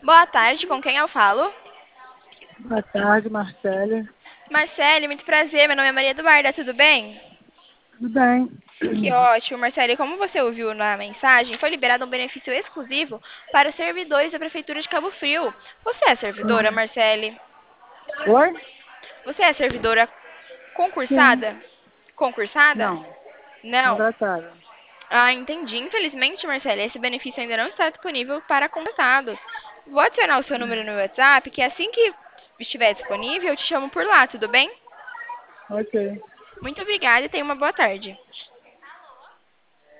Boa tarde, com quem eu falo? Boa tarde, Marcele. Marcele, muito prazer. Meu nome é Maria Eduarda, tudo bem? Tudo bem? Que ótimo, Marcele. Como você ouviu na mensagem, foi liberado um benefício exclusivo para servidores da Prefeitura de Cabo Frio. Você é servidora, Marcele? Oi? Você é servidora Sim. concursada? Concursada? Não. Não. Contratada. Ah, entendi. Infelizmente, Marcele, esse benefício ainda não está disponível para contratados. Vou adicionar o seu número no WhatsApp, que assim que estiver disponível, eu te chamo por lá, tudo bem? Ok. Muito obrigada e tenha uma boa tarde.